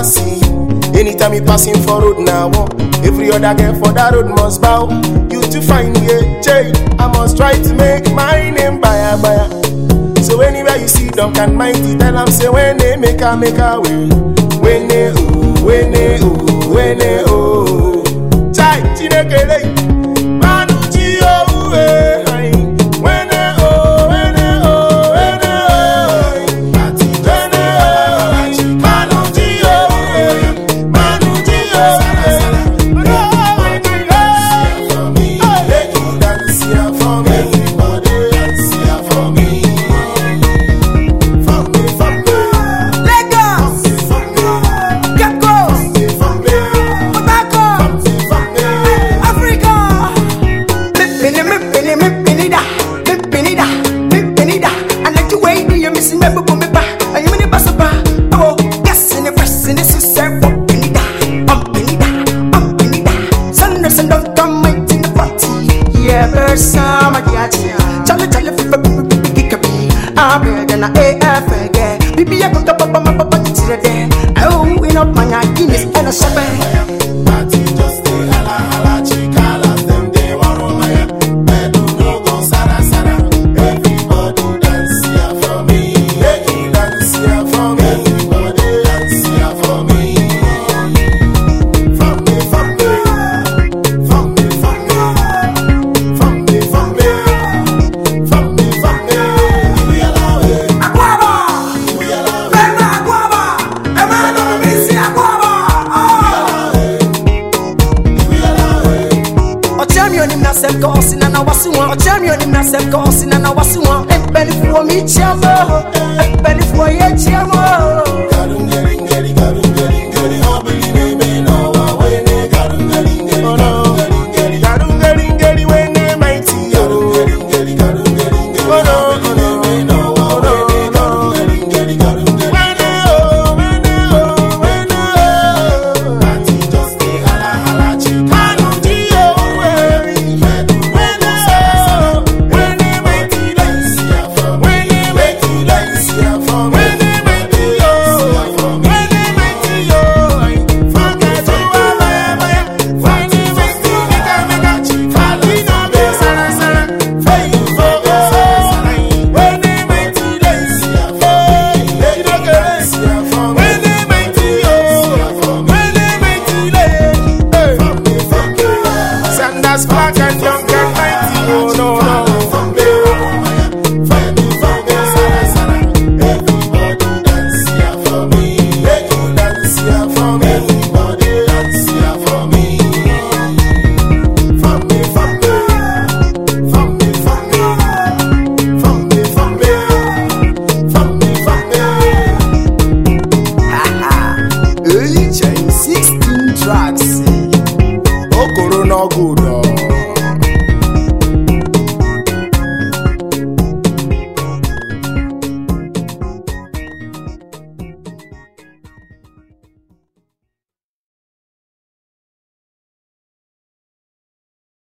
see. Anytime you passing for road now, every other girl for that road must bow. You to find me a J, I must try to make my name buyer. So anywhere you see Duncan Mighty, tell them say when they make a way. When they Chai, Chineke, Manu Gio, when they good.